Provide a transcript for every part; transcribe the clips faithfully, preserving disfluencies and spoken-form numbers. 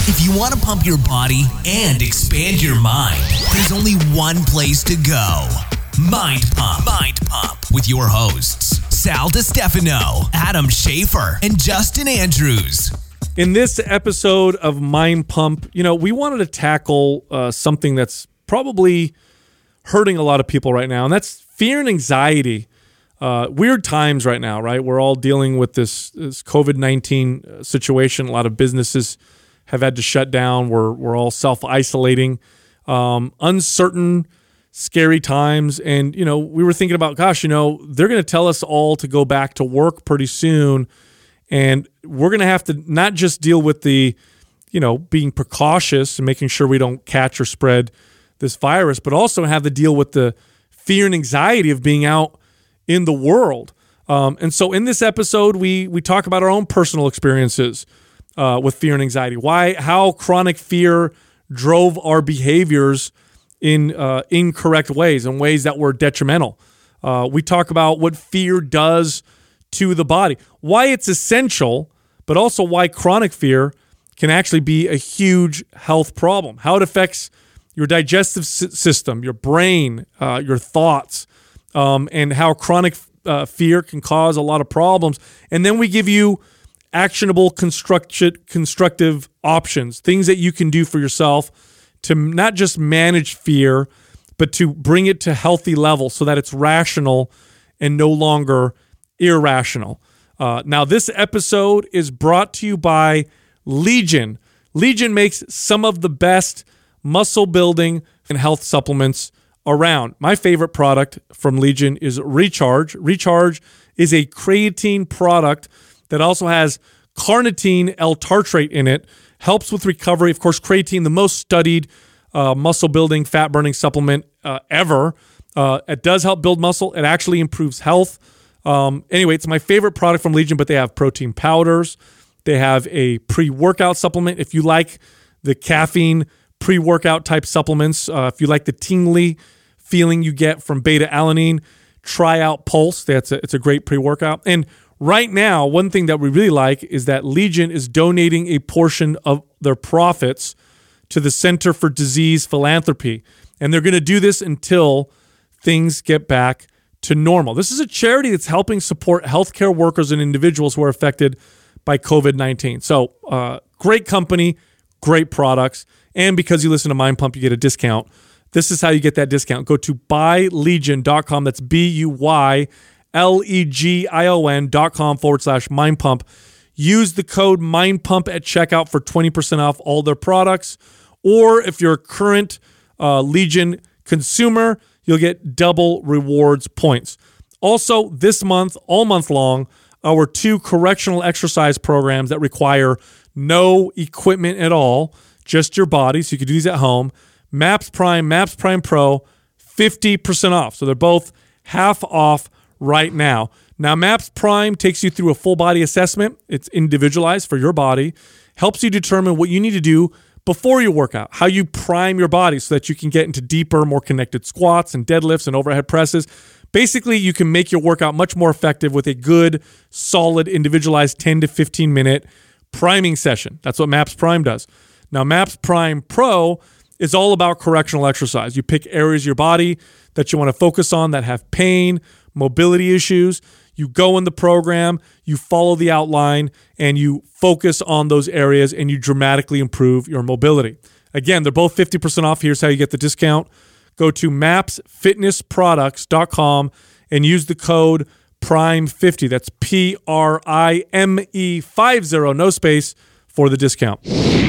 If you want to pump your body and expand your mind, there's only one place to go. Mind Pump. Mind Pump with your hosts, Sal DiStefano, Adam Schafer, and Justin Andrews. In this episode of Mind Pump, you know, we wanted to tackle uh, something that's probably hurting a lot of people right now, and that's fear and anxiety. Uh, weird times right now, right? We're all dealing with this, this covid nineteen situation. A lot of businesses have had to shut down. We're we're all self-isolating, um, uncertain, scary times. And, you know, we were thinking about, gosh, you know, they're going to tell us all to go back to work pretty soon. And we're going to have to not just deal with the, you know, being precautious and making sure we don't catch or spread this virus, but also have to deal with the fear and anxiety of being out in the world. Um, and so in this episode, we we talk about our own personal experiences Uh, with fear and anxiety, why, how chronic fear drove our behaviors in uh, incorrect ways, in ways that were detrimental. Uh, we talk about what fear does to the body, why it's essential, but also why chronic fear can actually be a huge health problem, how it affects your digestive s- system, your brain, uh, your thoughts, um, and how chronic uh, fear can cause a lot of problems. And then we give you actionable construct- constructive options, things that you can do for yourself to not just manage fear, but to bring it to healthy levels so that it's rational and no longer irrational. Uh, now, this episode is brought to you by Legion. Legion makes some of the best muscle building and health supplements around. My favorite product from Legion is Recharge. Recharge is a creatine product that also has carnitine L-tartrate in it, helps with recovery. Of course, creatine, the most studied uh, muscle-building, fat-burning supplement uh, ever. Uh, it does help build muscle. It actually improves health. Um, anyway, it's my favorite product from Legion, but they have protein powders. They have a pre-workout supplement. If you like the caffeine pre-workout type supplements, uh, if you like the tingly feeling you get from beta-alanine, try out Pulse. That's a, it's a great pre-workout. And right now, one thing that we really like is that Legion is donating a portion of their profits to the Center for Disease Philanthropy. And they're going to do this until things get back to normal. This is a charity that's helping support healthcare workers and individuals who are affected by covid nineteen. So uh, great company, great products. And because you listen to Mind Pump, you get a discount. This is how you get that discount. Go to buy legion dot com. That's B U Y L-E-G-I-O-N dot com forward slash Mind Pump. Use the code Mind Pump at checkout for twenty percent off all their products. Or if you're a current uh, Legion consumer, you'll get double rewards points. Also, this month, all month long, our two correctional exercise programs that require no equipment at all, just your body, so you can do these at home. MAPS Prime, MAPS Prime Pro, fifty percent off. So they're both half off right now. Now, MAPS Prime takes you through a full body assessment. It's individualized for your body, helps you determine what you need to do before your workout, how you prime your body so that you can get into deeper, more connected squats and deadlifts and overhead presses. Basically, you can make your workout much more effective with a good, solid, individualized ten to fifteen minute priming session. That's what MAPS Prime does. Now, MAPS Prime Pro is all about correctional exercise. You pick areas of your body that you want to focus on that have pain, mobility issues. You go in the program, you follow the outline, and you focus on those areas, and you dramatically improve your mobility. Again, they're both fifty percent off. Here's how you get the discount. Go to maps fitness products dot com and use the code prime fifty. That's P R I M E fifty, no space, for the discount.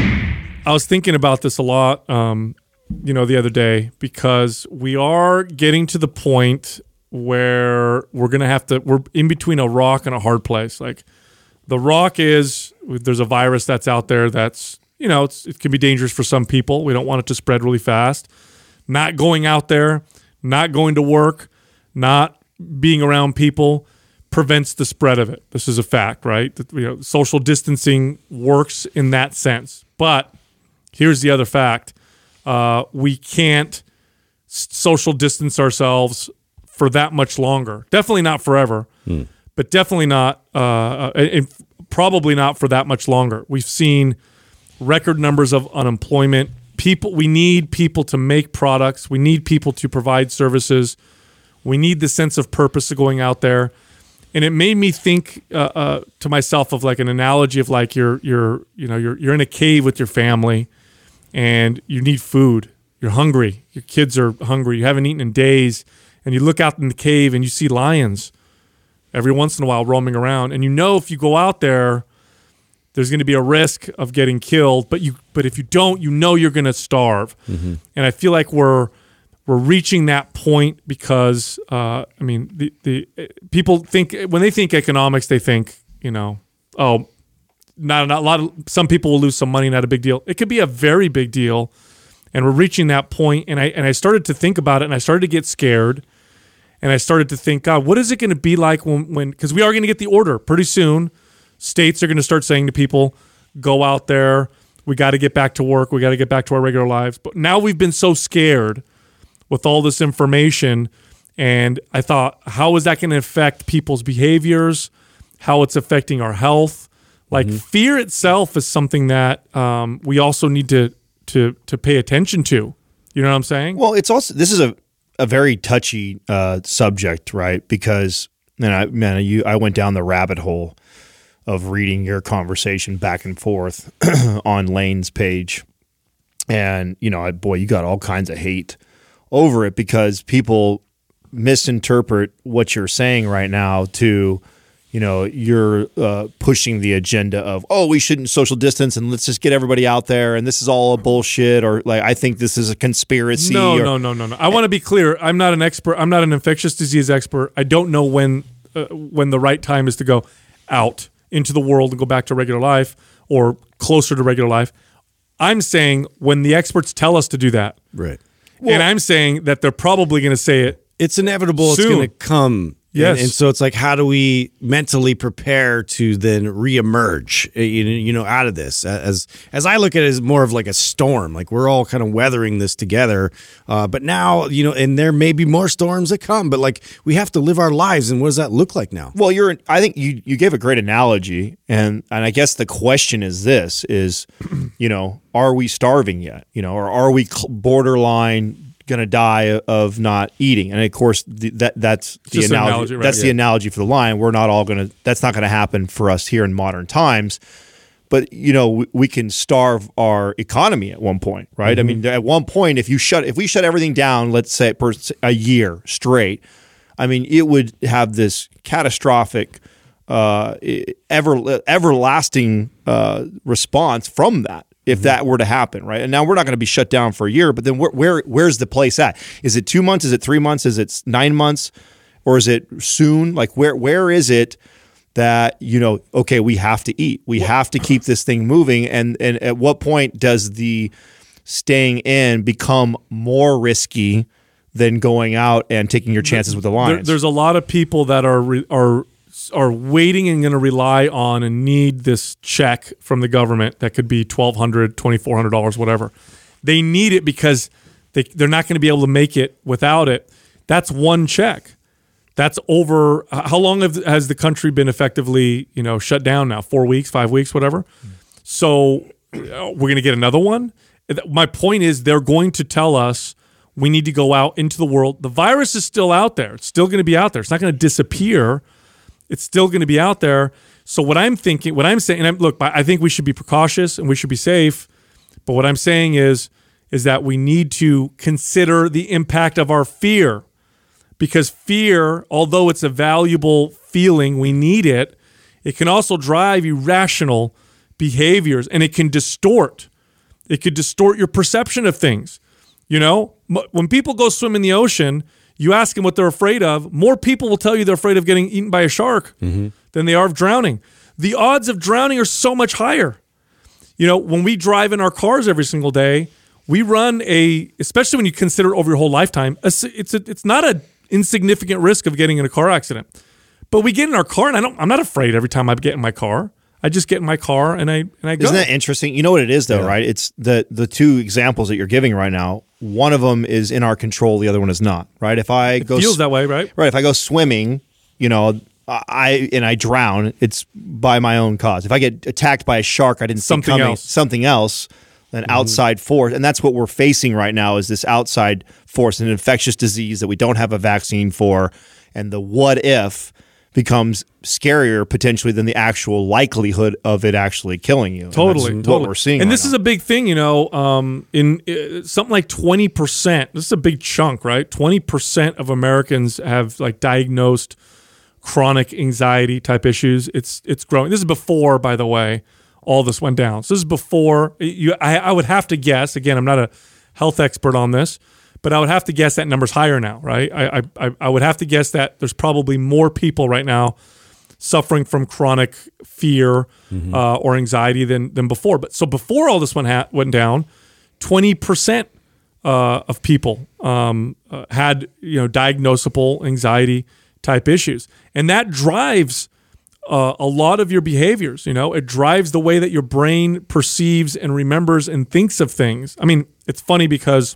I was thinking about this a lot, um, you know, the other day, because we are getting to the point where we're going to have to, we're in between a rock and a hard place. Like, the rock is, there's a virus that's out there that's, you know, it's, it can be dangerous for some people. We don't want it to spread really fast. Not going out there, not going to work, not being around people prevents the spread of it. This is a fact, right? That, you know, social distancing works in that sense. But here's the other fact. Uh, we can't social distance ourselves for that much longer. Definitely not forever, mm. but definitely not, uh, and probably not for that much longer. We've seen record numbers of unemployment. People, we need people to make products. We need people to provide services. We need the sense of purpose of going out there. And it made me think uh, uh, to myself of like an analogy of like you're you're you know you're you're in a cave with your family, and you need food. You're hungry. Your kids are hungry. You haven't eaten in days, and you look out in the cave and you see lions every once in a while roaming around, and you know if you go out there, there's going to be a risk of getting killed. But you but if you don't, you know you're going to starve. Mm-hmm. And I feel like we're we're reaching that point because uh, I mean the the people think when they think economics, they think you know oh not, not a lot of some people will lose some money, not a big deal. It could be a very big deal, and we're reaching that point. And I and I started to think about it, and I started to get scared. And I started to think, God, what is it going to be like when, when, because we are going to get the order pretty soon. States are going to start saying to people, go out there. We got to get back to work. We got to get back to our regular lives. But now we've been so scared with all this information. And I thought, how is that going to affect people's behaviors? How it's affecting our health? Like mm-hmm. fear itself is something that um, we also need to, to, to pay attention to. You know what I'm saying? Well, it's also, this is a, a very touchy uh, subject, right? Because man, I, man, you, I went down the rabbit hole of reading your conversation back and forth on Lane's page, and you know, I, boy, you got all kinds of hate over it because people misinterpret what you're saying right now to, you know, you're uh, pushing the agenda of, oh, we shouldn't social distance and let's just get everybody out there and this is all a bullshit, or like I think this is a conspiracy. No, or, no, no, no, no. I want to be clear. I'm not an expert. I'm not an infectious disease expert. I don't know when uh, when the right time is to go out into the world and go back to regular life or closer to regular life. I'm saying when the experts tell us to do that. Right. Well, and I'm saying that they're probably going to say it. It's inevitable. Soon. It's going to come. Yes. And, and so it's like, how do we mentally prepare to then reemerge, you know, you know, out of this? As as I look at it as more of like a storm, like we're all kind of weathering this together. Uh, but now, you know, and there may be more storms that come, but like we have to live our lives. And what does that look like now? Well, you're, I think you, you gave a great analogy. And, and I guess the question is this is, you know, are we starving yet? You know, or are we borderline going to die of not eating? And of course the, that that's the Just analogy, analogy right? that's yeah. the analogy for the lion. We're not all going to that's not going to happen for us here in modern times, but you know we, we can starve our economy at one point, right? Mm-hmm. I mean, at one point if you shut if we shut everything down, let's say per a year straight, I mean it would have this catastrophic uh ever everlasting uh response from that. If that were to happen, right? And now we're not going to be shut down for a year, but then where, where where's the place at? Is it two months? Is it three months? Is it nine months? Or is it soon? Like where where is it that, you know, okay, we have to eat. We have to keep this thing moving. And and at what point does the staying in become more risky than going out and taking your chances with the Lions? There, there's a lot of people that are re, are are waiting and going to rely on and need this check from the government that could be twelve hundred dollars, twenty-four hundred dollars, whatever. They need it because they, they're not going to be able to make it without it. That's one check. That's over. How long have, has the country been effectively, you know, shut down now? Four weeks, five weeks, whatever. So we're going to get another one. My point is they're going to tell us we need to go out into the world. The virus is still out there. It's still going to be out there. It's not going to disappear. It's still going to be out there. So what I'm thinking, what I'm saying, and I'm, look, I think we should be precautious and we should be safe. But what I'm saying is, is that we need to consider the impact of our fear, because fear, although it's a valuable feeling, we need it. It can also drive irrational behaviors, and it can distort. It could distort your perception of things. You know, when people go swim in the ocean, you ask them what they're afraid of, more people will tell you they're afraid of getting eaten by a shark mm-hmm. than they are of drowning. The odds of drowning are so much higher. You know, when we drive in our cars every single day, we run a, especially when you consider over your whole lifetime, it's a, it's not an insignificant risk of getting in a car accident. But we get in our car, and I don't, I'm not afraid every time I get in my car. I just get in my car and I and I go. Isn't that interesting? You know what it is, though, yeah. right? It's the the two examples that you're giving right now. One of them is in our control. The other one is not. Right? If I it go feels that way, right? Right. If I go swimming, you know, I and I drown, it's by my own cause. If I get attacked by a shark, I didn't see Something coming, else. something else, an Mm-hmm. outside force, and that's what we're facing right now is this outside force, an infectious disease that we don't have a vaccine for, and the what if becomes scarier potentially than the actual likelihood of it actually killing you. And Totally, that's totally. what we're seeing. And right this now. is a big thing, you know. Um, in uh, something like twenty percent. This is a big chunk, right? Twenty percent of Americans have like diagnosed chronic anxiety type issues. It's it's growing. This is before, by the way, all this went down. So this is before you. I, I would have to guess. Again, I'm not a health expert on this, but I would have to guess that number's higher now, right? I I I would have to guess that there's probably more people right now suffering from chronic fear Mm-hmm. uh, or anxiety than than before. But so before all this went ha- went down, twenty percent uh, of people um, uh, had you know diagnosable anxiety type issues, and that drives uh, a lot of your behaviors. You know, it drives the way that your brain perceives and remembers and thinks of things. I mean, it's funny because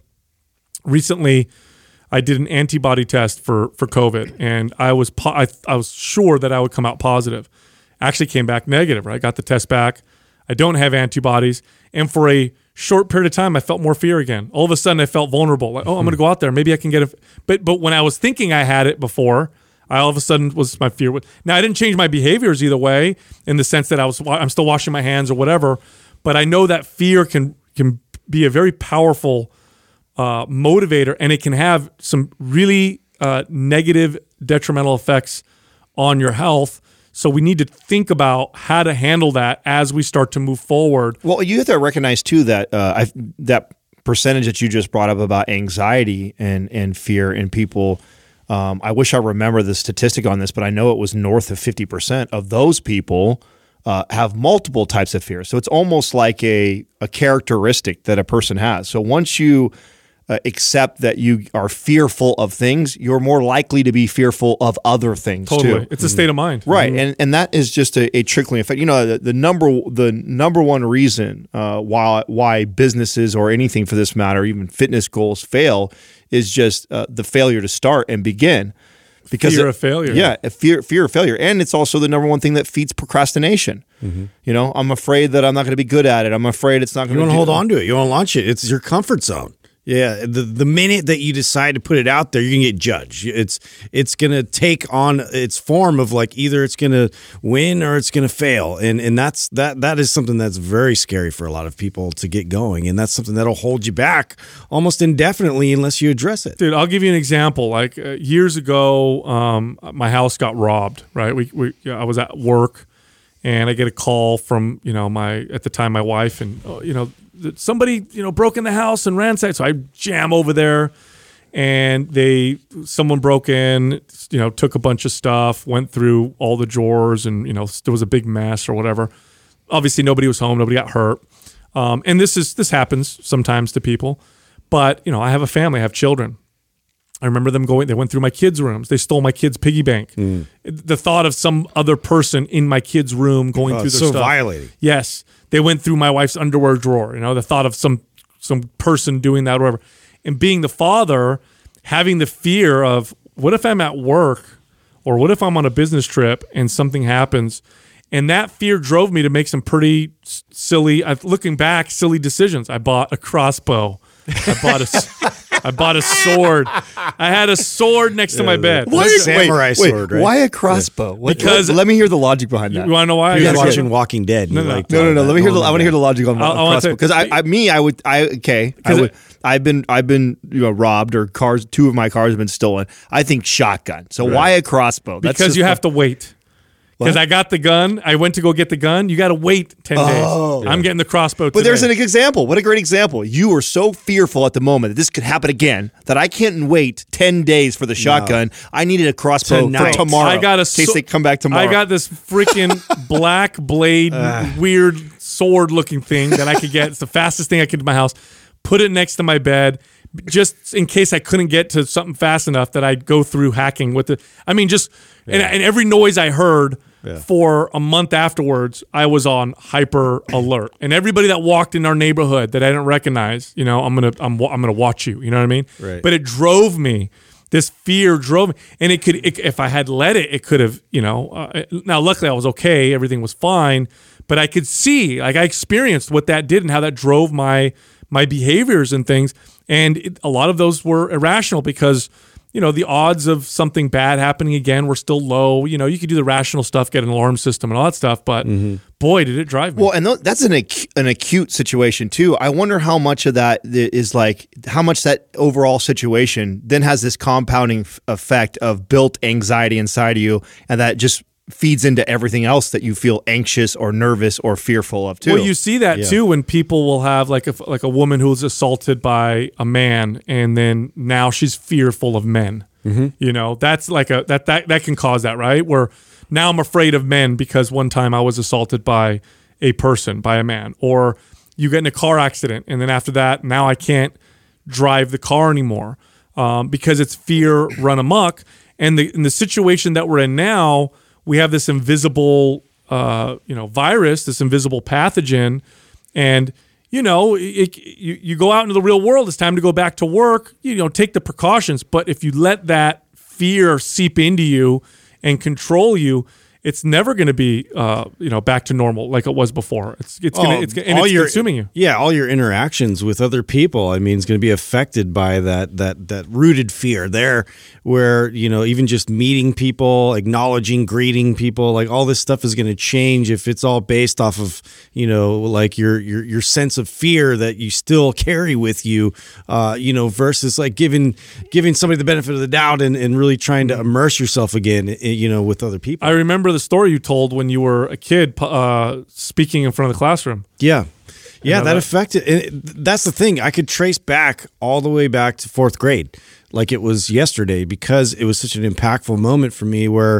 recently I did an antibody test for for COVID, and I was po- I, I was sure that I would come out positive. Actually, came back negative. Right, got the test back. I don't have antibodies, and for a short period of time, I felt more fear again. All of a sudden, I felt vulnerable. Like, oh, I'm going to go out there. Maybe I can get it. But but when I was thinking I had it before, I all of a sudden was my fear. Now I didn't change my behaviors either way, in the sense that I was I'm still washing my hands or whatever. But I know that fear can can be a very powerful uh, motivator, and it can have some really uh, negative, detrimental effects on your health. So we need to think about how to handle that as we start to move forward. Well, you have to recognize too that uh, I, that percentage that you just brought up about anxiety and and fear in people. Um, I wish I remember the statistic on this, but I know it was north of fifty percent of those people uh, have multiple types of fear. So it's almost like a a characteristic that a person has. So once you Uh, accept that you are fearful of things, you're more likely to be fearful of other things Totally, too. it's a state of mind, Right, and and that is just a, a trickling effect. You know, the, the number the number one reason uh, why why businesses or anything for this matter, even fitness goals fail, is just uh, the failure to start and begin. Because Fear it- of failure. Yeah, a fear fear of failure, and it's also the number one thing that feeds procrastination. You know, I'm afraid that I'm not going to be good at it. I'm afraid it's not going You to. want to hold on to it. You want to launch it. It's your comfort zone. Yeah, the the minute that you decide to put it out there, you're gonna get judged. It's it's gonna take on its form of like either it's gonna win or it's gonna fail, and and that's that that is something that's very scary for a lot of people to get going, and that's something that'll hold you back almost indefinitely unless you address it. Dude, I'll give you an example. Like uh, years ago, um, my house got robbed. Right, we, we you know, I was at work, and I get a call from you know my at the time my wife, and uh, you know that somebody you know broke in the house and ransacked. So I jam over there, and they someone broke in, you know, took a bunch of stuff, went through all the drawers, and you know there was a big mess or whatever. Obviously, nobody was home. Nobody got hurt. Um, and this is this happens sometimes to people, but you know I have a family. I have children. I remember them going, they went through my kids' rooms. They stole my kids' piggy bank. Mm. The thought of some other person in my kids' room going Oh, through it's their so stuff. violating. Yes. They went through my wife's underwear drawer. You know, the thought of some some person doing that or whatever. And being the father, having the fear of what if I'm at work or what if I'm on a business trip and something happens? And that fear drove me to make some pretty s- silly, uh, looking back, silly decisions. I bought a crossbow. I bought a, s- I bought a sword. I had a sword next to my bed. Why- Why- samurai wait, sword, wait, right? Why a crossbow? What- Because- let, let me hear the logic behind that. You want to know why? He was Yes, watching yes. Walking Dead. And No, he no. liked No, all no, no. that. Let me hear the. All I want to hear the logic on, I'll- on I wanna crossbow say- because I, I, me, I would, I okay. I 'Cause would. it- I've been, I've been, you know, robbed or cars. Two of my cars have been stolen. I think shotgun. So why a crossbow? That's Because just you my- have to wait. Because I got the gun. I went to go get the gun. You got to wait ten Oh. days. I'm getting the crossbow But today. there's an example. What a great example. You were so fearful at the moment that this could happen again that I can't wait ten days for the shotgun. I needed a crossbow Tonight. for tomorrow. I got a in case so- they come back tomorrow. I got this freaking black blade, weird sword looking thing that I could get. It's the fastest thing I could do in my house. Put it next to my bed, just in case I couldn't get to something fast enough that I'd go through hacking with it. I mean, just and, and every noise I heard for a month afterwards, I was on hyper alert. And everybody that walked in our neighborhood that I didn't recognize, you know, I'm gonna I'm I'm gonna watch you. You know what I mean? Right. But it drove me. this fear drove me, and it could, it, if I had let it, it could have, you know. Uh, now, luckily, I was okay; everything was fine. But I could see, like, I experienced what that did and how that drove my my behaviors and things. And it, a lot of those were irrational because, you know, the odds of something bad happening again were still low. You know, you could do the rational stuff, get an alarm system and all that stuff, but mm-hmm. boy, did it drive me. Well, and th- that's an ac- an acute situation too. I wonder how much of that is like, how much that overall situation then has this compounding f- effect of built anxiety inside of you, and that just feeds into everything else that you feel anxious or nervous or fearful of too. Well, you see that yeah. too when people will have like a like a woman who was assaulted by a man, and then now she's fearful of men. Mm-hmm. You know, that's like a that that that can cause that, right? Where now I'm afraid of men because one time I was assaulted by a person, by a man, or you get in a car accident, and then after that, now I can't drive the car anymore um, because it's fear run amok. And the in the situation that we're in now, we have this invisible, uh, you know, virus, this invisible pathogen, and you know, it, you you go out into the real world. It's time to go back to work. You know, take the precautions. But if you let that fear seep into you and control you, it's never going to be, uh, you know, back to normal like it was before. It's it's going to it's, and all it's your, consuming you. Yeah, all your interactions with other people, I mean, is going to be affected by that that that rooted fear there, where, you know, even just meeting people, acknowledging, greeting people, like all this stuff is going to change if it's all based off of, you know, like your your your sense of fear that you still carry with you, uh, you know, versus like giving giving somebody the benefit of the doubt and, and really trying to immerse yourself again, you know, with other people. I remember the story you told when you were a kid uh, speaking in front of the classroom. Yeah. Yeah, that, that affected. And that's the thing. I could trace back all the way back to fourth grade, like it was yesterday, because it was such an impactful moment for me where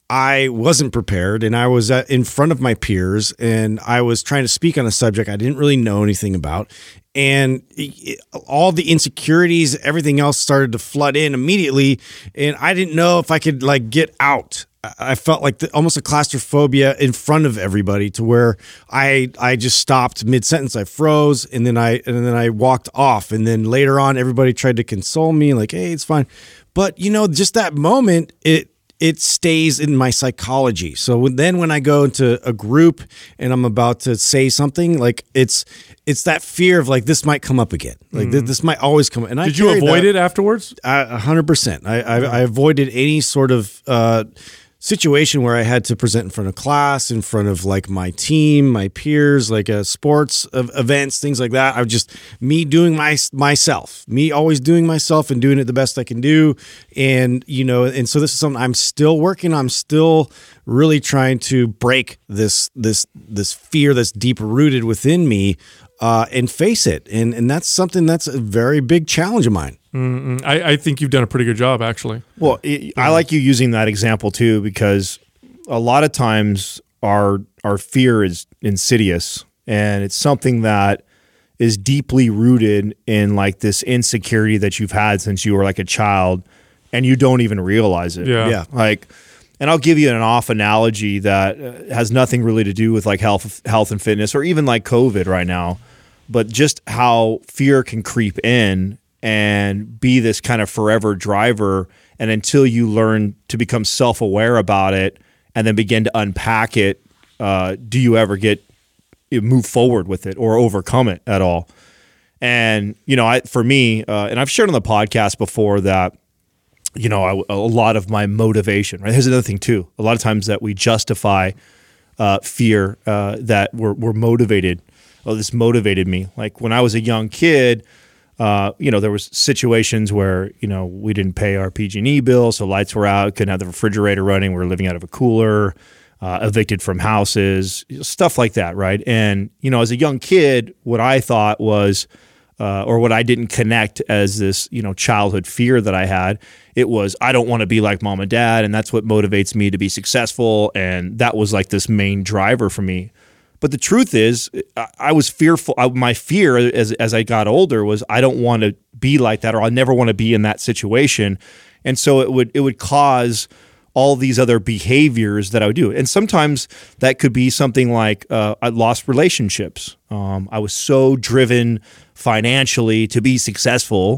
I wasn't prepared and I was at, in front of my peers and I was trying to speak on a subject I didn't really know anything about. And it, all the insecurities, everything else started to flood in immediately. And I didn't know if I could like get out. I felt like the, almost a claustrophobia in front of everybody, to where I I just stopped mid sentence. I froze, and then I and then I walked off. And then later on, everybody tried to console me, like, "Hey, it's fine." But you know, just that moment, it it stays in my psychology. So when, then when I go into a group and I'm about to say something, like it's it's that fear of like this might come up again, like mm. th- this might always come up. And did I you avoid that, it afterwards? A hundred percent. I I, I avoided any sort of. Uh, situation where I had to present in front of class, in front of like my team, my peers, like uh, sports events, things like that. I was just me doing my myself, me always doing myself and doing it the best I can do. And, you know, and so this is something I'm still working on. I'm still really trying to break this, this, this fear that's deep rooted within me uh, and face it. And, and that's something that's a very big challenge of mine. Mm-mm. I, I think you've done a pretty good job, actually. Well, it, I like you using that example too, because a lot of times our our fear is insidious, and it's something that is deeply rooted in like this insecurity that you've had since you were like a child, and you don't even realize it. Yeah, yeah. Like, and I'll give you an off analogy that has nothing really to do with like health, health and fitness, or even like COVID right now, but just how fear can creep in and be this kind of forever driver. And until you learn to become self-aware about it and then begin to unpack it, uh, do you ever get move forward with it or overcome it at all? And, you know, I, for me, uh, and I've shared on the podcast before that, you know, I, a lot of my motivation, right? Here's another thing too. A lot of times that we justify uh, fear uh, that we're, we're motivated. Oh, this motivated me. Like when I was a young kid, Uh, you know, there was situations where, you know, we didn't pay our P G and E bill, so lights were out, couldn't have the refrigerator running, we were living out of a cooler, uh, evicted from houses, stuff like that, right? And, you know, as a young kid, what I thought was, uh, or what I didn't connect as this, you know, childhood fear that I had, it was, I don't want to be like mom and dad, and that's what motivates me to be successful, and that was like this main driver for me. But the truth is, I was fearful. My fear as as I got older was I don't want to be like that, or I never want to be in that situation. And so it would it would cause all these other behaviors that I would do. And sometimes that could be something like uh, I lost relationships. Um, I was so driven financially to be successful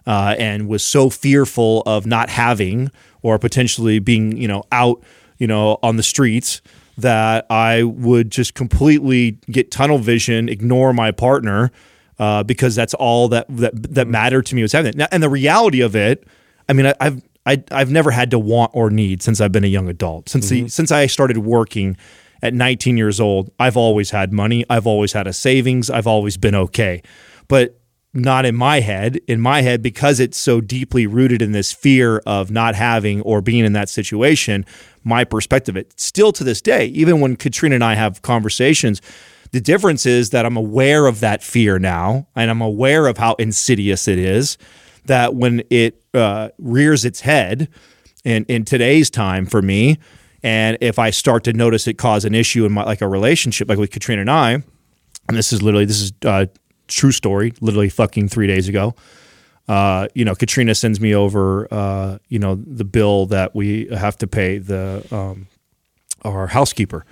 uh, and was so fearful of not having or potentially being, you know, out, you know, on the streets that I would just completely get tunnel vision, ignore my partner, uh, because that's all that, that that mattered to me was having it. Now, and the reality of it, I mean, I, I've I, I've never had to want or need since I've been a young adult. Since mm-hmm. the, since I started working at nineteen years old, I've always had money. I've always had a savings. I've always been okay. But not in my head. In my head, because it's so deeply rooted in this fear of not having or being in that situation, my perspective, it still to this day, even when Katrina and I have conversations, the difference is that I'm aware of that fear now, and I'm aware of how insidious it is, that when it uh, rears its head in, in today's time for me, and if I start to notice it cause an issue in my, like a relationship, like with Katrina and I, and this is literally, this is uh true story, literally fucking three days ago. Uh, you know, Katrina sends me over, uh, you know, the bill that we have to pay the um, our housekeeper.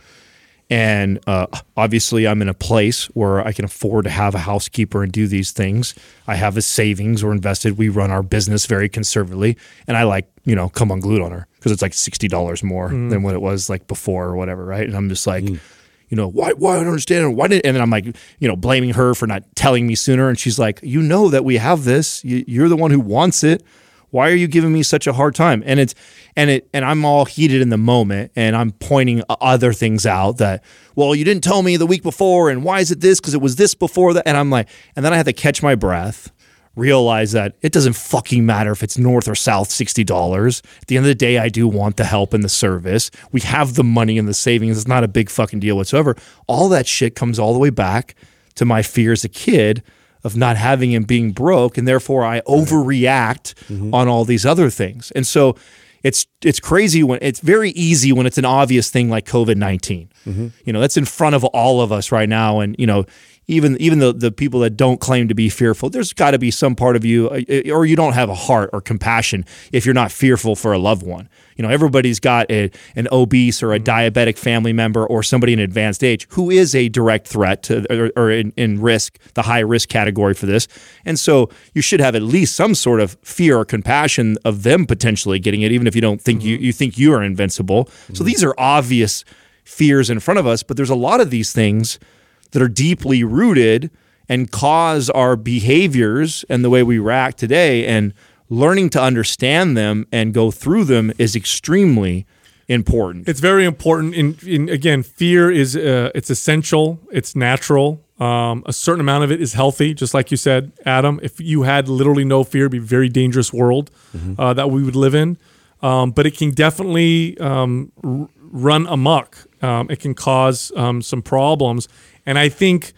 And uh, obviously I'm in a place where I can afford to have a housekeeper and do these things. I have a savings or invested. We run our business very conservatively. And I like, you know, come unglued on her because it's like sixty dollars more mm. than what it was like before or whatever, right? And I'm just like... Mm. You know, why, why I don't understand. Why did, and then I'm like, you know, blaming her for not telling me sooner. And she's like, you know that we have this. You, you're the one who wants it. Why are you giving me such a hard time? And it's, and it, and I'm all heated in the moment, and I'm pointing other things out that, well, you didn't tell me the week before, and why is it this? Because it was this before that. And I'm like, and then I had to catch my breath, realize that it doesn't fucking matter if it's north or south sixty dollars. At the end of the day, I do want the help and the service. We have the money and the savings. It's not a big fucking deal whatsoever. All that shit comes all the way back to my fear as a kid of not having and being broke, and therefore I overreact mm-hmm. on all these other things. And so it's it's crazy when it's very easy when it's an obvious thing like COVID nineteen. Mm-hmm. You know, that's in front of all of us right now, and you know, even even the, the people that don't claim to be fearful, there's got to be some part of you, or you don't have a heart or compassion if you're not fearful for a loved one. You know, everybody's got a, an obese or a diabetic family member or somebody in advanced age who is a direct threat to or, or in, in risk, the high risk category for this. And so you should have at least some sort of fear or compassion of them potentially getting it, even if you don't think mm-hmm. you, you think you are invincible. Mm-hmm. So these are obvious fears in front of us, but there's a lot of these things that are deeply rooted and cause our behaviors and the way we react today, and learning to understand them and go through them is extremely important. It's very important. In, in again, fear is uh, it's essential. It's natural. Um, a certain amount of it is healthy, just like you said, Adam. If you had literally no fear, it'd be a very dangerous world mm-hmm. uh, that we would live in. Um, but it can definitely um, r- run amok. Um, it can cause um, some problems. And I think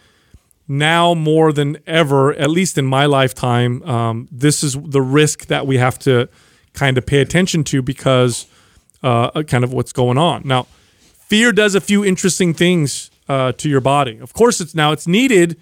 now more than ever, at least in my lifetime, um, this is the risk that we have to kind of pay attention to because uh, kind of what's going on. Now, fear does a few interesting things uh, to your body. Of course, it's now it's needed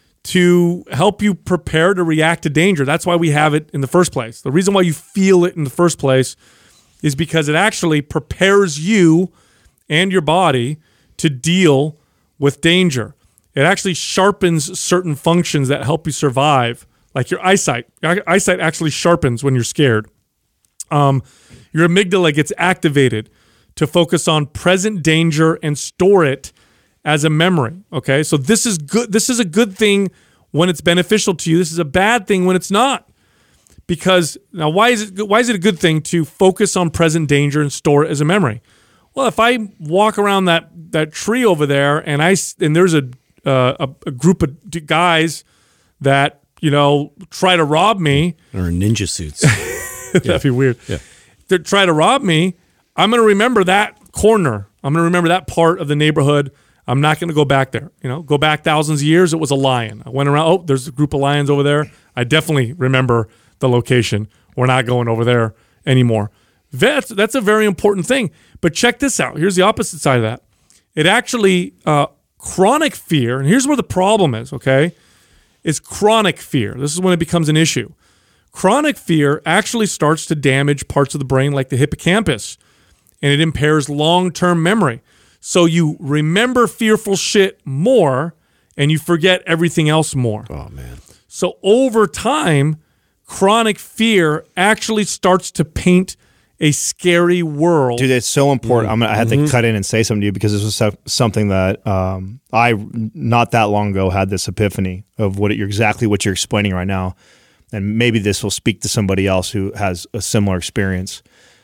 to help you prepare to react to danger. That's why we have it in the first place. The reason why you feel it in the first place is because it actually prepares you and your body to deal with danger. It actually sharpens certain functions that help you survive, like your eyesight. Your eyesight actually sharpens when you're scared. Um, your amygdala gets activated to focus on present danger and store it as a memory. Okay, so this is good. This is a good thing when it's beneficial to you. This is a bad thing when it's not. Because now, why is it? Why is it a good thing to focus on present danger and store it as a memory? Well, if I walk around that that tree over there and I and there's a uh, a, a group of guys that you know try to rob me, or in ninja suits, that'd yeah. be weird. Yeah, they try to rob me. I'm going to remember that corner. I'm going to remember that part of the neighborhood. I'm not going to go back there. You know, go back thousands of years. It was a lion. I went around. Oh, there's a group of lions over there. I definitely remember the location. We're not going over there anymore. That's that's a very important thing. But check this out. Here's the opposite side of that. It actually, uh, chronic fear, and here's where the problem is, okay, is chronic fear. This is when it becomes an issue. Chronic fear actually starts to damage parts of the brain like the hippocampus, and it impairs long-term memory. So you remember fearful shit more, and you forget everything else more. Oh, man. So over time, chronic fear actually starts to paint a scary world. Dude, it's so important. I'm gonna, I had to cut in and say something to you because this was so, something that um, I, not that long ago, had this epiphany of what you're exactly what you're explaining right now. And maybe this will speak to somebody else who has a similar experience.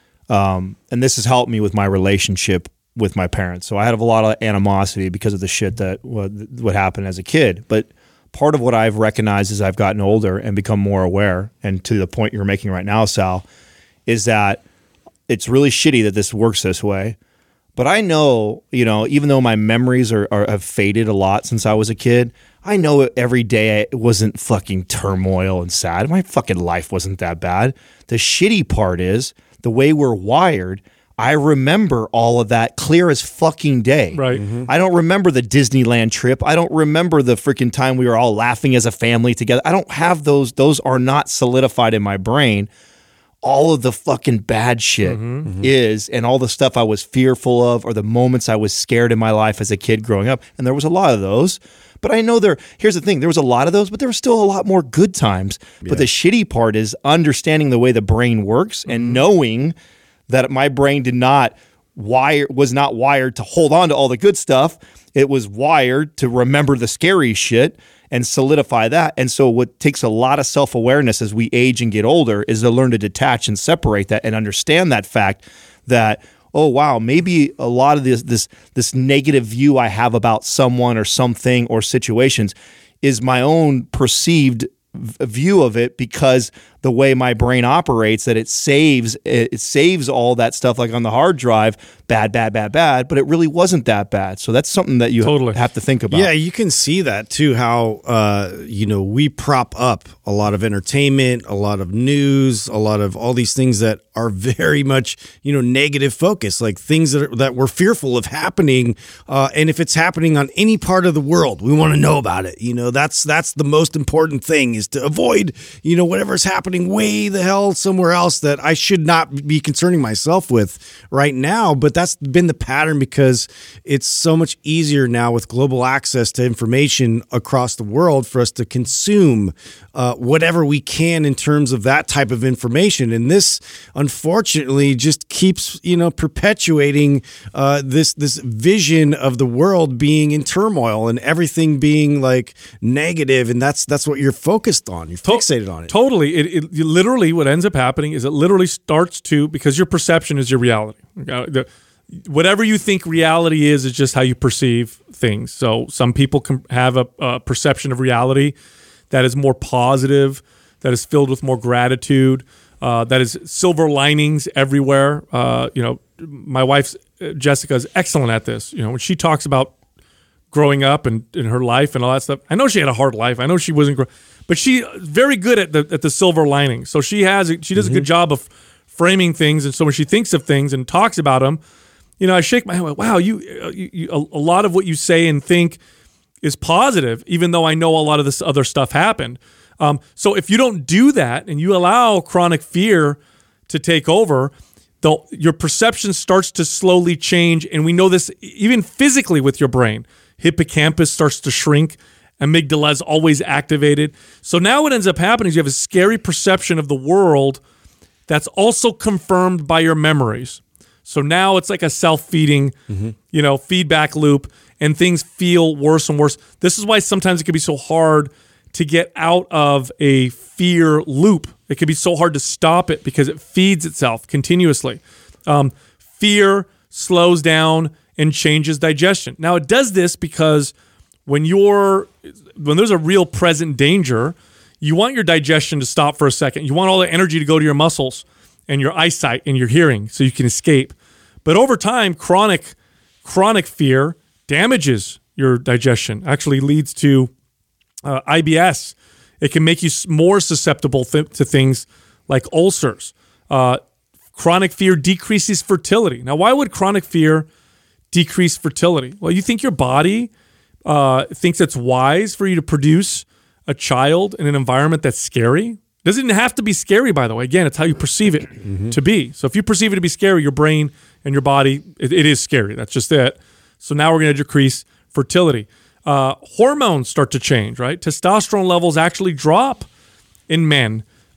Um, and this has helped me with my relationship with my parents. So I had a lot of animosity because of the shit that would, would happen as a kid. But part of what I've recognized as I've gotten older and become more aware, and to the point you're making right now, Sal, is that it's really shitty that this works this way. But I know, you know, even though my memories are, are have faded a lot since I was a kid, I know every day it wasn't fucking turmoil and sad. My fucking life wasn't that bad. The shitty part is the way we're wired. I remember all of that clear as fucking day. Right. Mm-hmm. I don't remember the Disneyland trip. I don't remember the freaking time we were all laughing as a family together. I don't have those. Those are not solidified in my brain. All of the fucking bad shit mm-hmm. is, and all the stuff I was fearful of, or the moments I was scared in my life as a kid growing up. And there was a lot of those. But I know there, here's the thing, there was a lot of those, but there was still a lot more good times. Yeah. But the shitty part is understanding the way the brain works mm-hmm. and knowing that my brain did not wire, was not wired to hold on to all the good stuff. It was wired to remember the scary shit and solidify that. And so what takes a lot of self-awareness as we age and get older is to learn to detach and separate that and understand that fact that, oh, wow, maybe a lot of this this this negative view I have about someone or something or situations is my own perceived v- view of it because the way my brain operates, that it saves it, it saves all that stuff like on the hard drive, bad, bad, bad, bad, but it really wasn't that bad. So that's something that you totally. have to think about. Yeah, you can see that too, how, uh, you know, we prop up a lot of entertainment, a lot of news, a lot of all these things that are very much, you know, negative focus, like things that are, that we're fearful of happening. Uh, and if it's happening on any part of the world, we want to know about it. You know, that's that's the most important thing, is to avoid, you know, whatever's happening way the hell somewhere else that I should not be concerning myself with right now. But that's been the pattern because it's so much easier now with global access to information across the world for us to consume uh, whatever we can in terms of that type of information. And this, unfortunately, just keeps, you know, perpetuating uh, this this vision of the world being in turmoil and everything being like negative, and that's that's what you're focused on. You're fixated on it. Totally. It, it you literally, what ends up happening is it literally starts to, because your perception is your reality. Uh, the, whatever you think reality is is just how you perceive things. So some people can have a, a perception of reality that is more positive, that is filled with more gratitude, uh, that is silver linings everywhere. Uh, you know, my wife Jessica is excellent at this. You know, when she talks about growing up and in her life and all that stuff, I know she had a hard life. I know she wasn't, gr- but she's very good at the at the silver lining. So she has she does mm-hmm. a good job of framing things, and so when she thinks of things and talks about them, you know, I shake my head. Wow, you, you, you a, a lot of what you say and think is positive, even though I know a lot of this other stuff happened. Um, so if you don't do that and you allow chronic fear to take over, the, your perception starts to slowly change. And we know this even physically with your brain. Hippocampus starts to shrink. Amygdala is always activated. So now what ends up happening is you have a scary perception of the world that's also confirmed by your memories. So now it's like a self-feeding, mm-hmm. you know, feedback loop, and things feel worse and worse. This is why sometimes it can be so hard to get out of a fear loop. It can be so hard to stop it because it feeds itself continuously. Um, fear slows down and changes digestion. Now it does this because when you're when there's a real present danger, you want your digestion to stop for a second. You want all the energy to go to your muscles and your eyesight and your hearing so you can escape. But over time, chronic chronic fear damages your digestion, actually leads to uh, I B S. It can make you more susceptible th- to things like ulcers. Uh, chronic fear decreases fertility. Now, why would chronic fear decrease fertility? Well, you think your body uh, thinks it's wise for you to produce a child in an environment that's scary? It doesn't have to be scary, by the way. Again, it's how you perceive it mm-hmm. to be. So if you perceive it to be scary, your brain and your body, it, it is scary. That's just it. So now we're going to decrease fertility. Uh, hormones start to change, right? Testosterone levels actually drop in men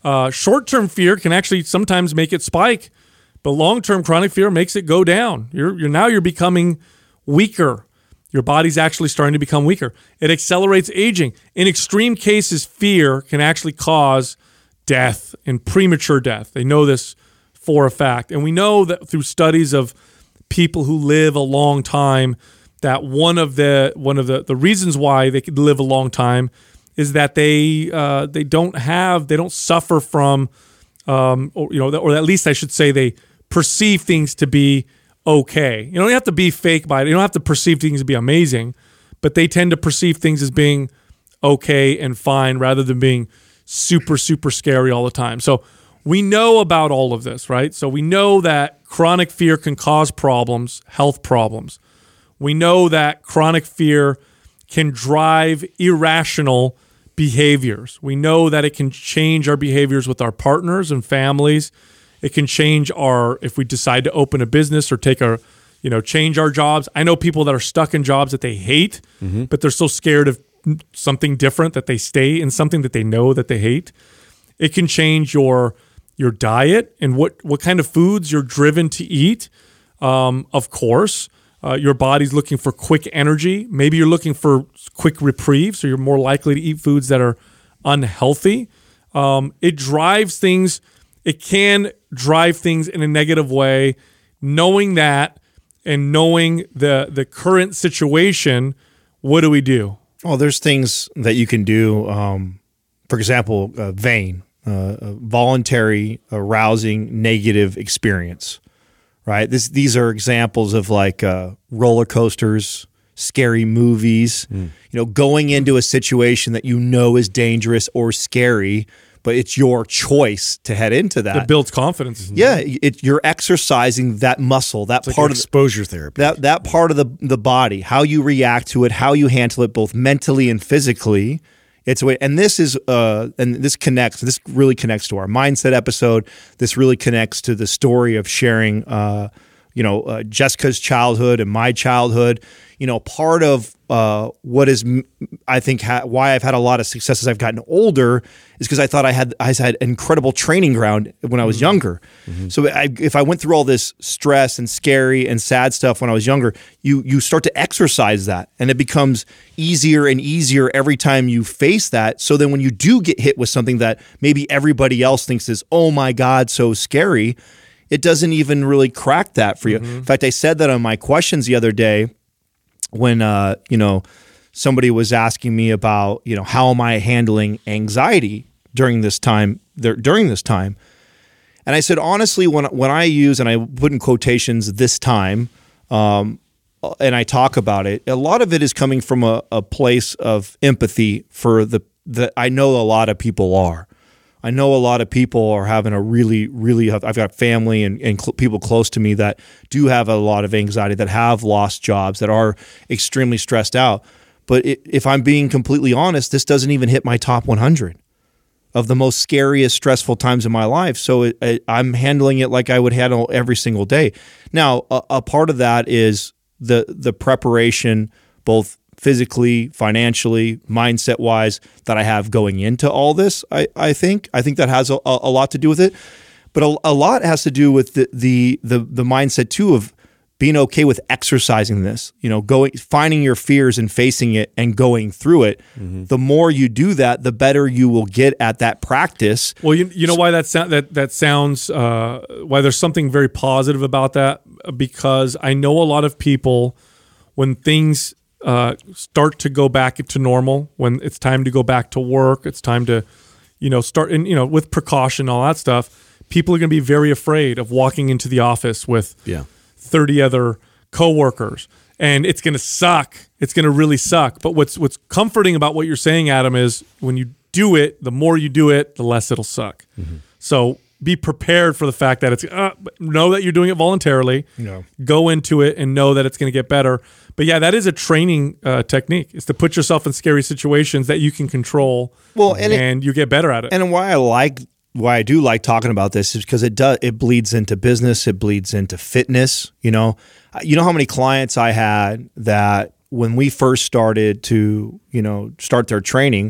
Uh, short-term fear can actually sometimes make it spike, but long-term chronic fear makes it go down. You're, you're now you're becoming weaker. Your body's actually starting to become weaker. It accelerates aging. In extreme cases, fear can actually cause death and premature death. They know this for a fact. And we know that through studies of people who live a long time, that one of the one of the, the reasons why they could live a long time is that they uh, they don't have they don't suffer from um, or you know or at least I should say they perceive things to be okay. You don't have to be fake by it. You don't have to perceive things to be amazing, but they tend to perceive things as being okay and fine rather than being super super scary all the time. So we know about all of this, right? So we know that chronic fear can cause problems, health problems. We know that chronic fear can drive irrational behaviors. We know that it can change our behaviors with our partners and families. It can change our, if we decide to open a business or take our, you know, change our jobs. I know people that are stuck in jobs that they hate, mm-hmm. but they're so scared of something different that they stay in something that they know that they hate. It can change your your diet and what, what kind of foods you're driven to eat. Um, of course, uh, your body's looking for quick energy. Maybe you're looking for quick reprieve, so you're more likely to eat foods that are unhealthy. Um, it drives things. It can drive things in a negative way. Knowing that and knowing the the current situation, what do we do? Well, there's things that you can do. Um, for example, uh, vain, uh, a voluntary, arousing, negative experience. Right. This these are examples of like uh, roller coasters, scary movies. Mm. You know, going into a situation that you know is dangerous or scary, but it's your choice to head into that. It builds confidence. Yeah, it, you're exercising that muscle, that it's part like of exposure therapy. That that part of the the body, how you react to it, how you handle it, both mentally and physically. It's a way, and this is uh, and this connects. This really connects to our mindset episode. This really connects to the story of sharing, uh, you know, uh, Jessica's childhood and my childhood. You know, part of uh, what is, I think, ha- why I've had a lot of success as I've gotten older is because I thought I had I had incredible training ground when I was mm-hmm. younger. Mm-hmm. So I, if I went through all this stress and scary and sad stuff when I was younger, you you start to exercise that, and it becomes easier and easier every time you face that. So then when you do get hit with something that maybe everybody else thinks is, oh my God, so scary, it doesn't even really crack that for you. Mm-hmm. In fact, I said that on my questions the other day. When, uh, you know, somebody was asking me about, you know, how am I handling anxiety during this time, there, during this time. And I said, honestly, when, when I use, and I put in quotations, this time, um, and I talk about it, a lot of it is coming from a, a place of empathy for the, the, I know a lot of people are. I know a lot of people are having a really, really, I've got family and, and cl- people close to me that do have a lot of anxiety, that have lost jobs, that are extremely stressed out. But it, if I'm being completely honest, this doesn't even hit my top one hundred of the most scariest, stressful times in my life. So it, it, I'm handling it like I would handle every single day. Now, a, a part of that is the the preparation, both physically, financially, mindset-wise, that I have going into all this, I, I think. I think that has a, a lot to do with it. But a, a lot has to do with the, the the the mindset, too, of being okay with exercising this. You know, going, finding your fears and facing it and going through it. Mm-hmm. The more you do that, the better you will get at that practice. Well, you you know why that, so, that, that sounds, uh, why there's something very positive about that? Because I know a lot of people, when things Uh, start to go back to normal, when it's time to go back to work, it's time to, you know, start, and, you know, with precaution, all that stuff, people are going to be very afraid of walking into the office with yeah. thirty other coworkers, and it's going to suck. It's going to really suck. But what's what's comforting about what you're saying, Adam, is when you do it, the more you do it, the less it'll suck. Mm-hmm. So be prepared for the fact that it's, uh, know that you're doing it voluntarily, no. Go into it and know that it's going to get better. But yeah, that is a training uh, technique, is to put yourself in scary situations that you can control, well, and, and it, you get better at it. And why I like, why I do like talking about this is because it does, it bleeds into business, it bleeds into fitness. You know, you know how many clients I had that when we first started to, you know, start their training,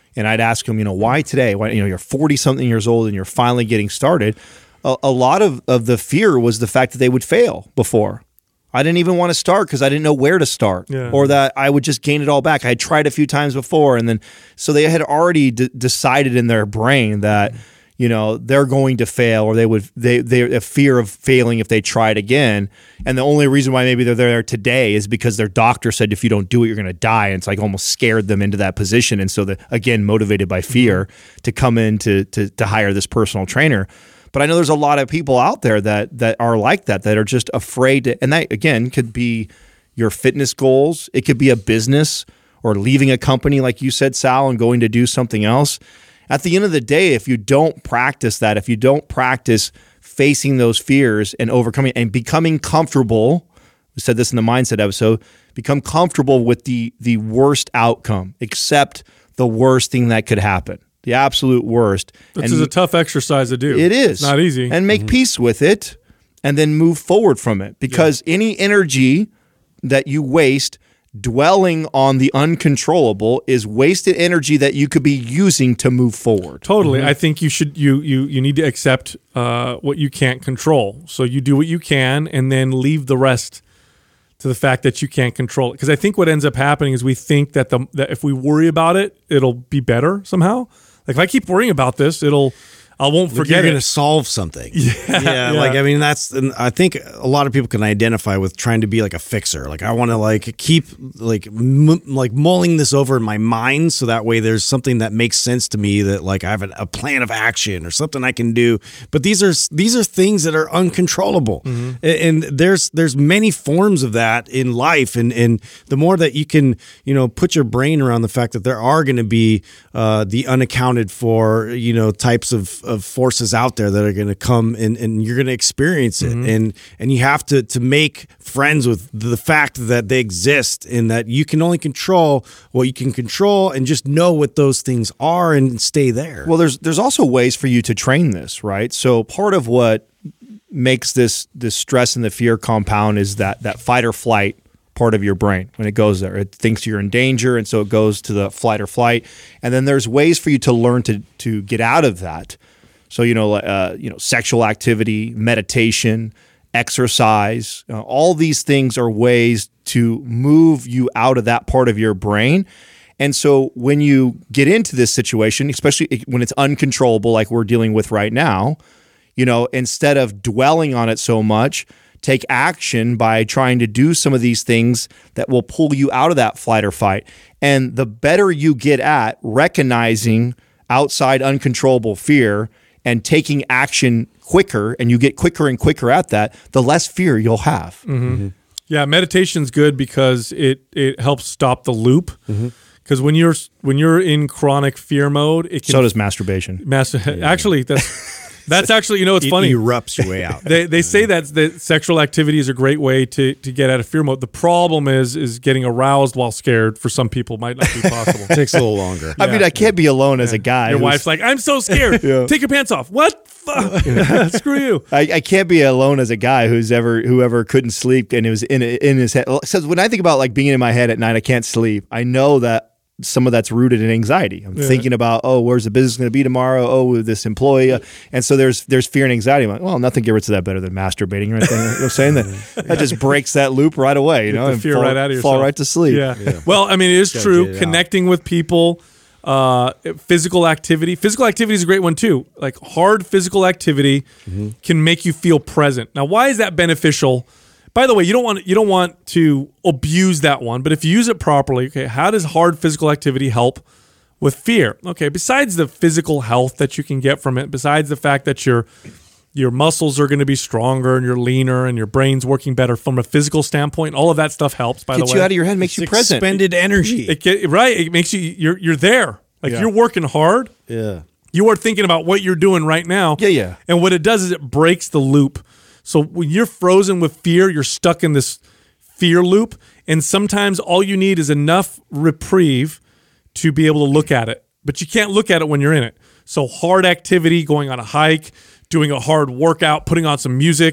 and I'd ask them, you know, why today? Why, you know, you're forty something years old and you're finally getting started. A, a lot of, of the fear was the fact that they would fail before. I didn't even want to start because I didn't know where to start, yeah. or that I would just gain it all back. I had tried a few times before, and then so they had already d- decided in their brain that, you know, they're going to fail, or they would they they a fear of failing if they tried again. And the only reason why maybe they're there today is because their doctor said if you don't do it, you're going to die, and it's like almost scared them into that position. And so the again motivated by fear mm-hmm. to come in to to to hire this personal trainer. But I know there's a lot of people out there that that are like that, that are just afraid to, and that again could be your fitness goals. It could be a business or leaving a company, like you said, Sal, and going to do something else. At the end of the day, if you don't practice that, if you don't practice facing those fears and overcoming and becoming comfortable, we said this in the mindset episode, become comfortable with the the worst outcome, accept the worst thing that could happen. The absolute worst. This is a tough exercise to do. It is. It's not easy. And make mm-hmm. peace with it and then move forward from it. Because yeah. any energy that you waste dwelling on the uncontrollable is wasted energy that you could be using to move forward. Totally. Mm-hmm. I think you should you you you need to accept uh, what you can't control. So you do what you can and then leave the rest to the fact that you can't control it. Because I think what ends up happening is we think that the that if we worry about it, it'll be better somehow. Like if I keep worrying about this, it'll I won't forget You're it. going to solve something. Yeah, yeah, yeah. Like, I mean, that's, and I think a lot of people can identify with trying to be like a fixer. Like, I want to like keep like, m- like mulling this over in my mind. So that way there's something that makes sense to me, that like I have a, a plan of action or something I can do. But these are, these are things that are uncontrollable. Mm-hmm. And, and there's, there's many forms of that in life. And, and the more that you can, you know, put your brain around the fact that there are going to be uh, the unaccounted for, you know, types of, of forces out there that are going to come and, and you're going to experience it. Mm-hmm. And, and you have to, to make friends with the fact that they exist and that you can only control what you can control and just know what those things are and stay there. Well, there's, there's also ways for you to train this, right? So part of what makes this, this stress and the fear compound is that, that fight or flight part of your brain. When it goes there, it thinks you're in danger, and so it goes to the flight or flight. And then there's ways for you to learn to to get out of that. So you know, uh, you know, sexual activity, meditation, exercise, uh, all these things are ways to move you out of that part of your brain. And so when you get into this situation, especially when it's uncontrollable, like we're dealing with right now, you know, instead of dwelling on it so much, take action by trying to do some of these things that will pull you out of that flight or fight. And the better you get at recognizing outside uncontrollable fear and taking action quicker, and you get quicker and quicker at that, the less fear you'll have. Mm-hmm. Mm-hmm. Yeah, meditation's good because it it helps stop the loop. Because mm-hmm. when you're when you're in chronic fear mode, it can so does masturbation. Mas- yeah. Actually, that's. That's actually, you know, it's it funny. It erupts your way out. they they say that, that sexual activity is a great way to, to get out of fear mode. The problem is is getting aroused while scared for some people might not be possible. It takes a little longer. I yeah. mean, I can't be alone yeah. as a guy. Your wife's like, I'm so scared. yeah. Take your pants off. What? Fuck. Screw you. I, I can't be alone as a guy who's ever whoever couldn't sleep and it was in in his head. So when I think about like being in my head at night, I can't sleep. I know that some of that's rooted in anxiety. I'm yeah. thinking about, oh, where's the business going to be tomorrow? Oh, with this employee. And so there's there's fear and anxiety. I'm like, well, nothing gets to that better than masturbating or anything. You know what I'm saying? That, that just breaks that loop right away, you know, the and fear fall, right out of yourself. fall right to sleep. Yeah. yeah. Well, I mean, it is true. Connecting with people, uh, physical activity. Physical activity is a great one too. Like hard physical activity mm-hmm. can make you feel present. Now, why is that beneficial? By the way, you don't want you don't want to abuse that one, but if you use it properly, okay, how does hard physical activity help with fear? Okay, besides the physical health that you can get from it, besides the fact that your your muscles are going to be stronger and you're leaner and your brain's working better from a physical standpoint, all of that stuff helps. By Gets the way, you out of your head, makes it's you present. Expended energy, it get, right? It makes you you're you're there. Like yeah. you're working hard. Yeah, you are thinking about what you're doing right now. Yeah, yeah. And what it does is it breaks the loop. So when you're frozen with fear, you're stuck in this fear loop. And sometimes all you need is enough reprieve to be able to look at it. But you can't look at it when you're in it. So hard activity, going on a hike, doing a hard workout, putting on some music,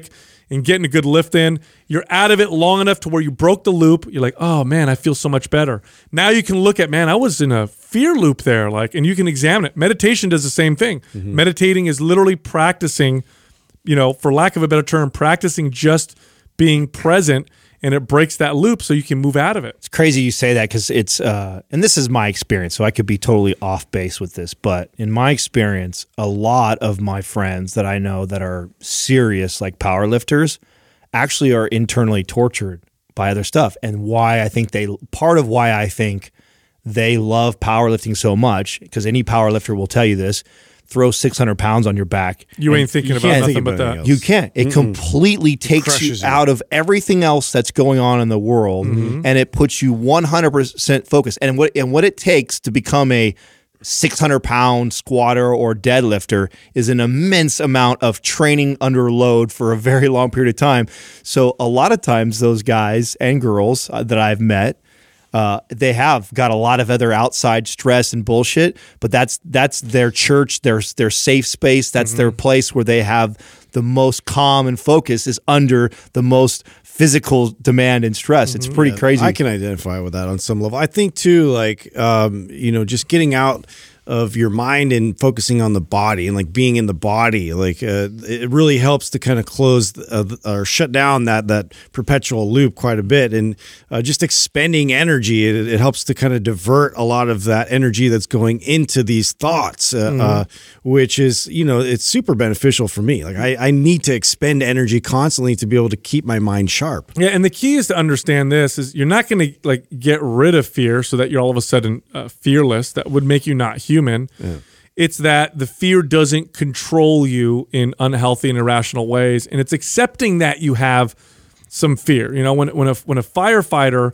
and getting a good lift in. You're out of it long enough to where you broke the loop. You're like, oh man, I feel so much better. Now you can look at, man, I was in a fear loop there, like, and you can examine it. Meditation does the same thing. Mm-hmm. Meditating is literally practicing, you know, for lack of a better term, practicing just being present, and it breaks that loop so you can move out of it. It's crazy you say that because it's, uh, and this is my experience, so I could be totally off base with this, but in my experience, a lot of my friends that I know that are serious, like power lifters, actually are internally tortured by other stuff. And why I think they, part of why I think they love powerlifting so much, because any power lifter will tell you this, throw six hundred pounds on your back. You ain't thinking you about nothing think but about that. You can't. It Mm-mm. completely takes you, you out of everything else that's going on in the world, mm-hmm. and it puts you one hundred percent focused. And what and what it takes to become a six hundred pound squatter or deadlifter is an immense amount of training under load for a very long period of time. So a lot of times those guys and girls uh, that I've met, Uh, they have got a lot of other outside stress and bullshit, but that's that's their church, their their safe space. That's mm-hmm. their place where they have the most calm and focus is under the most physical demand and stress. Mm-hmm. It's pretty yeah, crazy. I can identify with that on some level. I think too, like um, you know, just getting out of your mind and focusing on the body and like being in the body, like uh, it really helps to kind of close uh, or shut down that that perpetual loop quite a bit, and uh, just expending energy. It, it helps to kind of divert a lot of that energy that's going into these thoughts, uh, mm-hmm. uh, which is, you know, it's super beneficial for me. Like I, I need to expend energy constantly to be able to keep my mind sharp. Yeah, and the key is to understand this: is you're not going to like get rid of fear so that you're all of a sudden uh, fearless. That would make you not human. Human. Yeah. It's that the fear doesn't control you in unhealthy and irrational ways, and it's accepting that you have some fear. You know, when when a when a firefighter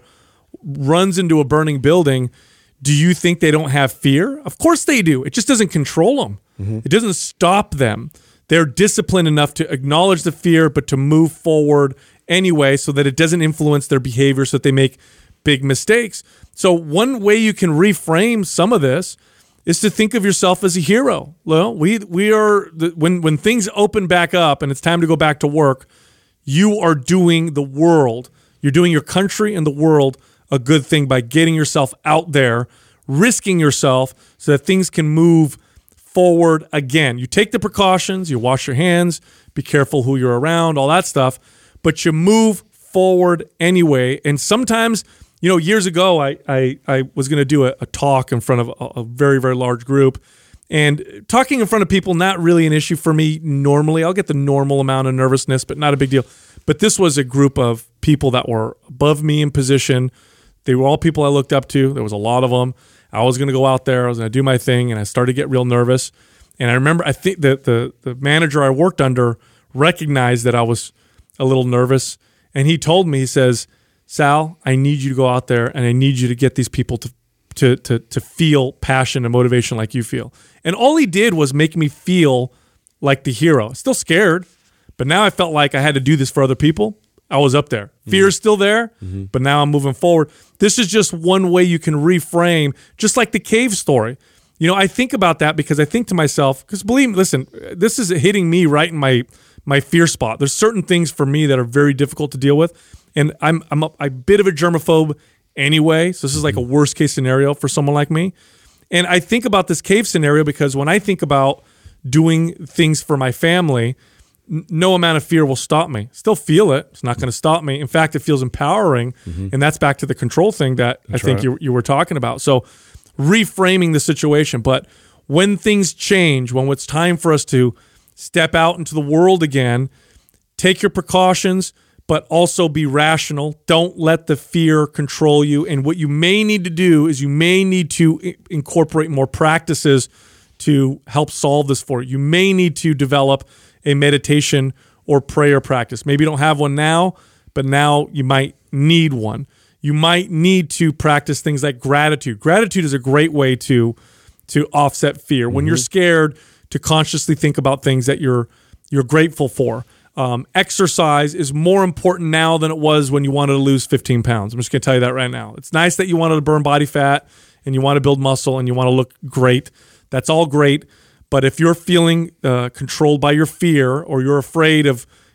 runs into a burning building, do you think they don't have fear? Of course they do. It just doesn't control them. Mm-hmm. It doesn't stop them. They're disciplined enough to acknowledge the fear, but to move forward anyway, so that it doesn't influence their behavior, so that they make big mistakes. So one way you can reframe some of this is to think of yourself as a hero. Well, we we are the, when when things open back up and it's time to go back to work, you are doing the world, you're doing your country and the world a good thing by getting yourself out there, risking yourself so that things can move forward again. You take the precautions, you wash your hands, be careful who you're around, all that stuff, but you move forward anyway. And sometimes, you know, years ago, I I, I was going to do a, a talk in front of a, a very, very large group. And talking in front of people, not really an issue for me normally. I'll get the normal amount of nervousness, but not a big deal. But this was a group of people that were above me in position. They were all people I looked up to. There was a lot of them. I was going to go out there. I was going to do my thing, and I started to get real nervous. And I remember, I think that the, the manager I worked under recognized that I was a little nervous. And he told me, he says, Sal, I need you to go out there and I need you to get these people to, to to to feel passion and motivation like you feel. And all he did was make me feel like the hero. Still scared, but now I felt like I had to do this for other people. I was up there. Fear is still there, mm-hmm. but now I'm moving forward. This is just one way you can reframe, just like the cave story. You know, I think about that because I think to myself, because believe me, listen, this is hitting me right in my my fear spot. There's certain things for me that are very difficult to deal with. And I'm I'm a, a bit of a germaphobe anyway, so this is like a worst case scenario for someone like me. And I think about this cave scenario because when I think about doing things for my family, n- no amount of fear will stop me. Still feel it. It's not going to stop me. In fact, it feels empowering, mm-hmm. and that's back to the control thing that that's I think right. you you were talking about. So reframing the situation. But when things change, when it's time for us to step out into the world again, take your precautions, but also be rational. Don't let the fear control you. And what you may need to do is you may need to I- incorporate more practices to help solve this for you. You may need to develop a meditation or prayer practice. Maybe you don't have one now, but now you might need one. You might need to practice things like gratitude. Gratitude is a great way to, to offset fear. When mm-hmm. you're scared, to consciously think about things that you're you're grateful for. Um, exercise is more important now than it was when you wanted to lose fifteen pounds. I'm just going to tell you that right now. It's nice that you wanted to burn body fat and you want to build muscle and you want to look great. That's all great. But if you're feeling uh, controlled by your fear or you're afraid of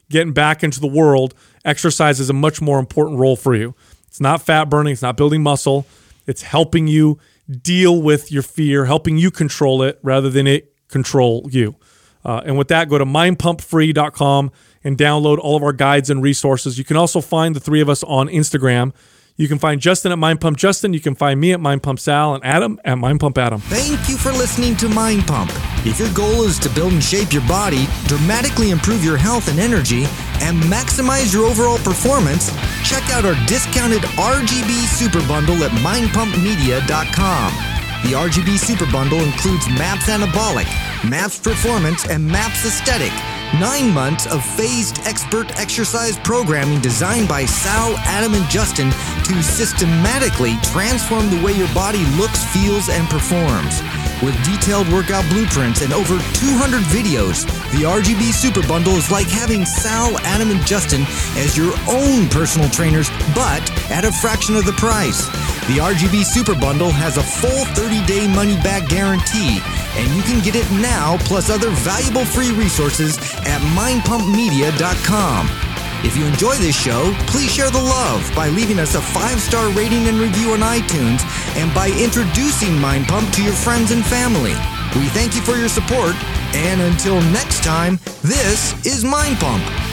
getting back into the world, exercise is a much more important role for you. It's not fat burning. It's not building muscle. It's helping you deal with your fear, helping you control it rather than it control you. Uh, and with that, go to mind pump free dot com and download all of our guides and resources. You can also find the three of us on Instagram. You can find Justin at Mind Pump Justin. You can find me at Mind Pump Sal and Adam at Mind Pump Adam. Thank you for listening to Mind Pump. If your goal is to build and shape your body, dramatically improve your health and energy, and maximize your overall performance, check out our discounted R G B Super Bundle at mind pump media dot com. The R G B Super Bundle includes MAPS Anabolic, MAPS Performance, and MAPS Aesthetic. Nine months of phased expert exercise programming designed by Sal, Adam, and Justin to systematically transform the way your body looks, feels, and performs. With detailed workout blueprints and over two hundred videos, the R G B Super Bundle is like having Sal, Adam, and Justin as your own personal trainers, but at a fraction of the price. The R G B Super Bundle has a full thirty-day money-back guarantee, and you can get it now plus other valuable free resources at mind pump media dot com. If you enjoy this show, please share the love by leaving us a five-star rating and review on iTunes and by introducing Mind Pump to your friends and family. We thank you for your support, and until next time, this is Mind Pump.